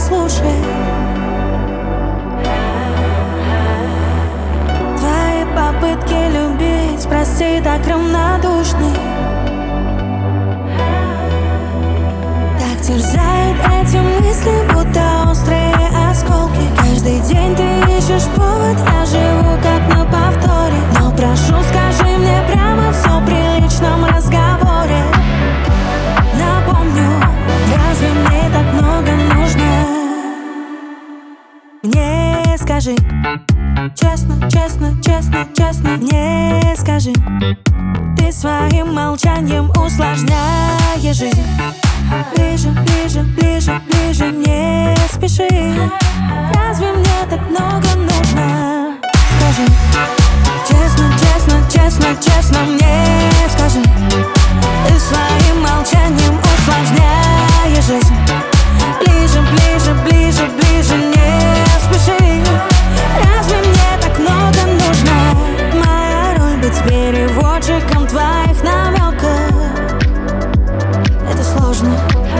послушай. Твои попытки любить, прости, так равнодушны. Так терзают эти мысли, будто острые осколки. Каждый день ты ищешь повод, я живу как на повторе. Но прошу, скажи мне прямо все при личном разговоре. Напомню, разве мне так много нужно? Мне скажи, честно, честно, честно, честно, мне скажи. Ты своим молчанием усложняешь жизнь. Ближе, ближе, ближе, ближе, не спеши. Разве мне так много нужно? Скажи, честно, честно, честно, честно, мне скажи. Ты своим молчанием усложняешь жизнь. Ближе, ближе, ближе, ближе, не спеши. Разве мне так много нужно? Моя роль быть переводчиком твоих намеков. Это сложно.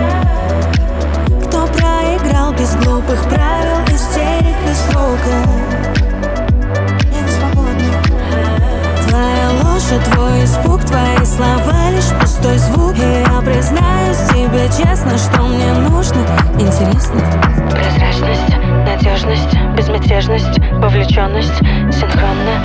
Кто проиграл без глупых правил, истерик и срока? Я не свободна. Твоя ложь и твой испуг, твои слова лишь пустой звук. И я признаюсь тебе честно, что мне нужно. Интересно. Прозрачность, надежность, безмятежность, вовлеченность, синхронно.